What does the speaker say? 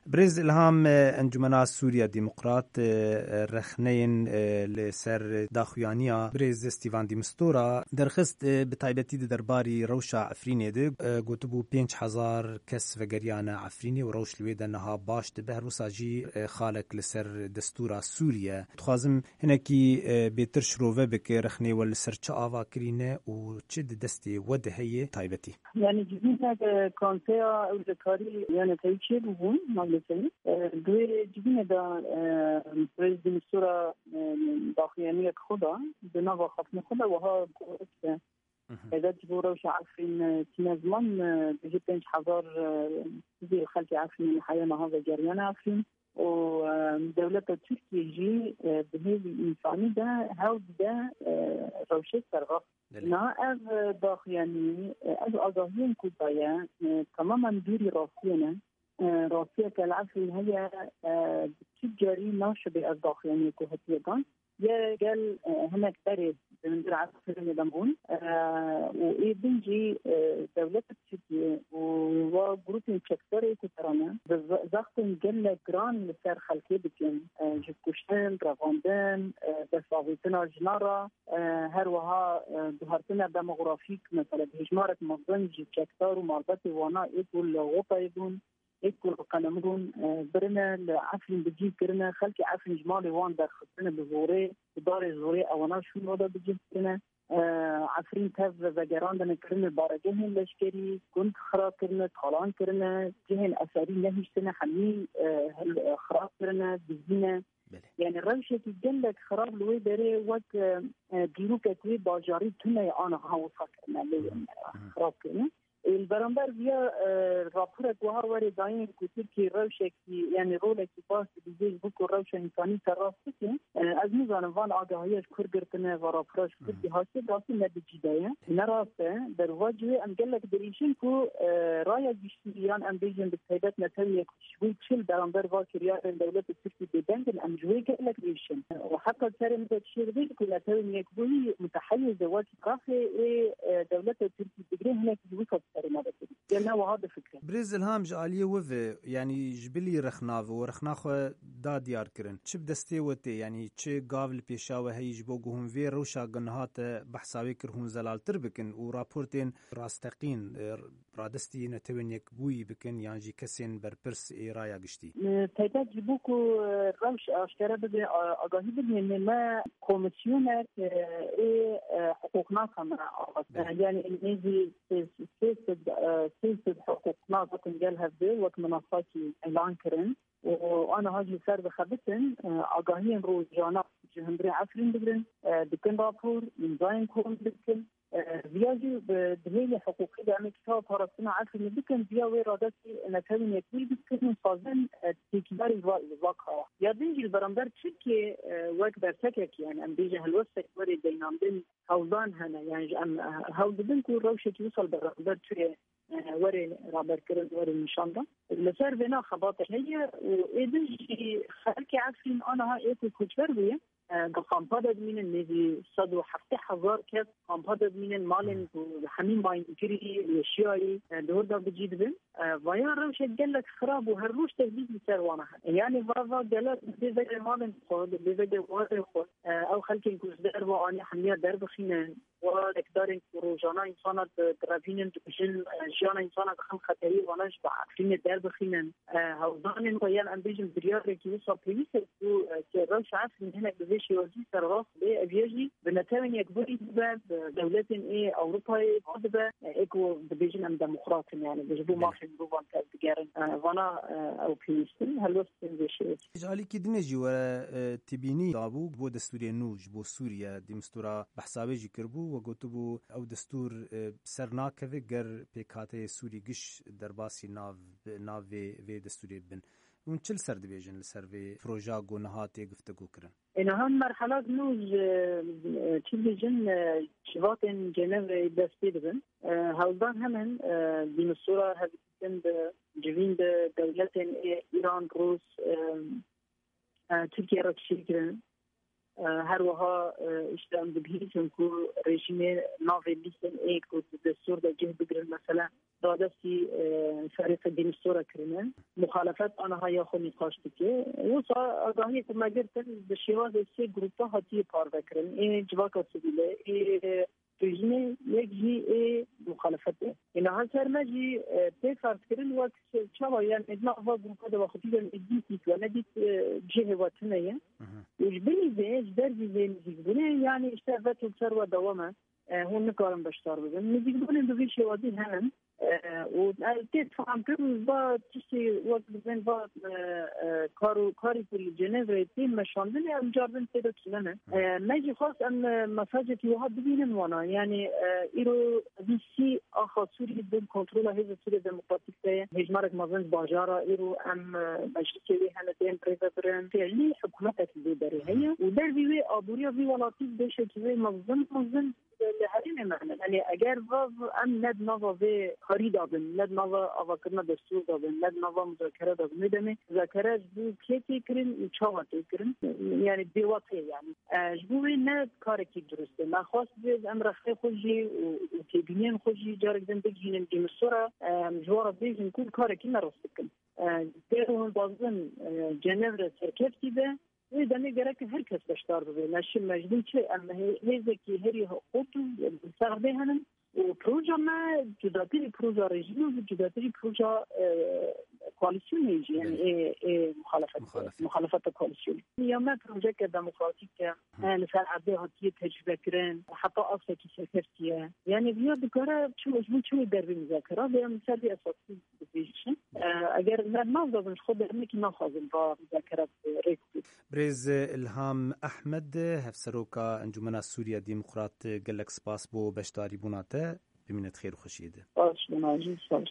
برز الهام انجمنا سوریا ديمقراط رخنين لسر داخوانيا برز استيفان ديمستورا درخست بتايبتي درباري روشا عفريني دي قوتبو 5000 كس وگريانا عفريني وروش لويدا نها باش دبه روساجي خالق لسر دستورا سوريا تخوازم هناكي بيتر شروفه بك رخني والسر چه آوا كرينه و چه دستي وده هي تايبتي يعني جديد كونتيا او ذكاري يعني تايشي بون مالتين دوی جديد دا برز ديمستورا داخليانية خدا بناغا خطن خدا وها قوت إذا تبورا وش عارفين تنظمن بجي 5000 زي الخلق عارفين الحياة هذا جريان عارفين ودولة تركيا جي بهذه الإنسانية ده هاو ده روشة سرغة نا أغ داخلياني أغ أغاهين كوبايا تماما دوري راسينا راسية كالعفرين هي بتجاري ناشبه الداخلياني كوهتيغان يا قال هناك تريد من در عفرين دمون وإيه بنجي دولة تركيا وجروبين شكتري كترانا زختن جل جران لسر خلقي بكين جبكوشتن رافاندن بساويتنا جنارا هروها بهارتنا ديموغرافيك مثلا بهجمارة مصدن شكتار وماربطي وانا إيكول غوطا يدون إيكول قلمرون برنا لعفرين بجيب كرنا خلقي عفرين جمالي وان در خطنا بزوري دار زوري أوانا شو نودا بجيب كرنا عفرين تاف وگران دن کرن بارجهن لشکری كنت خراب کرن طالان کرن جهن اثری نهشتن حمی خراب کرن بزینه يعني الروشة الجلد خراب لوي بري وقت جيروكتي باجاري تنه آنها هاوصا کرنا لي خراب کرنا البرامبر بيا رابورة وهر وري داين كتير روشة كي يعني رولة كي باس بيجي بوكو روشة إنساني تراسكي از نزانم وان آگاهیش کرگرتنه و رابورش کردی هاستی راستی نبیجیده نراسته در واجه ام گلک دریشن کو رای گشتی ایران ام بیجن بتایبت نتوی شوی چل برامبر واکریار دولت ترکی بدنگل ام جوی گلک دریشن و حتی سر مدت شیر بید که نتوی نیکبوی متحیز واکی کافی دولت ترکی بگره هناك جوی کافی ما بتدي يعني وهذا فكره برز الهام جاليه وذ يعني جبلي رخناف ورخناخ دا ديار كرن چب دستي وتي يعني چه قابل بيشاوه هي جبوغهم في روشا قنهات بحساوي كرهون زلال تربكن ورابورتين راستقين رادستي نتوين يكبوي بكن يعني جي كسين بربرس رايا قشتي تايتات جبوكو روش اشترى بدي اغاهي بدي ان ما كوميسيونر حقوقنا كما يعني النيزي سياسة حقوقنا تنجلها بدي وقت منصاتي اعلان كرن وانا هاجي سر بخبتن اغاهين رو جانا جهندري عفرين بقرن بكن رابور من زاين كون بكن فياجي بدهيل حقوقي يعني كتاب هرسنا عفرين بكن فيا ويرادتي نتاوين يكوي بكن صازن تيكبار الواقع يا بيجي البرامبر تشكي وقت برتكك يعني ام بيجي هالوسك وري دينامدن هوضان هنا يعني ام هوضن كل روشة يوصل برامبر تشكي وري رابر كرن وري نشاندا المسار بنا خباطة هي وإيدي خلقي عارفين أنا ها إيكو كتبر بيه قامبادة من النبي صدو حفتي حزار كاس قامبادة من المالين وحمين باين كري الأشياء دور دا بجيد بين ويا روش جلك خراب وهروش تهديد بسروانا يعني بعض جلك بيزاق المالين خود بيزاق وادر خود أو خلقي كوزدار واني حمية درب خينان ودكدارين كروجانا إنسانة درابين تبجن جانا إنسانة خم خطري وناش بعفين درب خينان هوضان ويا أمبيجن بريار كي وصل بليسة كروش عارف من هنا بزيش يوزي سرغاص بي أبيجي بنتاوين يكبري بباب دولات إيه أوروبا قدبة إيكو بيجن أم ديمقراطين يعني بيجبو مارشن بروفان كالبجارن وانا أو بليسن هلوستن بيشيوز جالي كدني جوا تبيني دابو بو دستوري نوج بو سوريا ديمستورا بحسابي جكربو وقوتبو او دستور سرناكوي گر بيكاتي سوري قش درباسي ناف في دستوري بن اون چل سر دبيجن لسر في بروجا قو نهاتي قفتقو كرن إن هم مرحلات نوج تبيجن شباطن جنيف دستيد بن هالدان همن ديمستورا هبتن جوين دولتين إيران روس تركيا را تشيكرن هر وها اشتام بگیریم که رژیم ناوی لیستن ایک و دستور دا جه بگیرن مثلا دادستی فريق ديمستورا كرنا مخالفات أنا هيا خو نقاش تكي وصا أضاهي كما قلت بالشواذ سي جروبا هاتي بار ذكرن إيه جواكا سبيلة إيه رژیم یک جی مخالفته این هر ماجی به فرض کردن وقت چه یعنی ادنا و گروه دا وقتی دن ادیت و ندیت جه وطنیه وش بنی زیج در زیج بنی یعنی اشتغلت بسر و دوامه هون نکارم بشتار بزن نزیگ بنی دوی شوازی هنن و تفهم كم با تشتي وقت بين با كاري في الجنيف تيم مشاندن ام جاردن تيدو كلنا نجي خاص ام مساجد يوها ببينن وانا يعني ايرو دي سي اخا سوري بدون كنترول هذا سوري ديمقراطيك تاعي هجمارك مازن باجارة ايرو ام مجلسي هنتين بريزابرين فعلي حكومتك البيبري هي ودار بيوي ابوريا في ولاتيف بيشة كذي مازن لحریم معنی یعنی اگر واو ام ند نوا به کاری دادن ند نوا آواکرنا دستور دادن ند نوا مذاکره دادن میدونی مذاکره جو کی کرین چاوتی کرین یعنی بیواتی یعنی جبوی ند کاری کی درسته ما خاص به امر خی خوجی و کی بینین خوجی جارک زندگی دیمسورا جوار بیزن کل کاری کی نرسته کن دیرون بازن جنور سرکفتی به و دنی گرک هر کس بشتار بده نشیم مجبور چه اما هیزکی هری خودتو سرده هنن و پروژه ما جداتری پروژه رژیم و جداتری پروژه کواليسيون يجي يعني مخالفات كواليسيون يوم ما بروجيك ديمقراطيك مثلا عبيه هاتيه تجربه كرن حتى اصلا كي سكرتيه يعني بيود كره شو دربي مذاكره بمثال اساسي بيجي اگر ما نظن خود انك ما خازن با مذاكره ريك بريز الهام احمد هفسروكا انجمن سوريا ديمقراط جالك سباس بو بشتاري بوناته بمنت خير وخشيده باش مناجي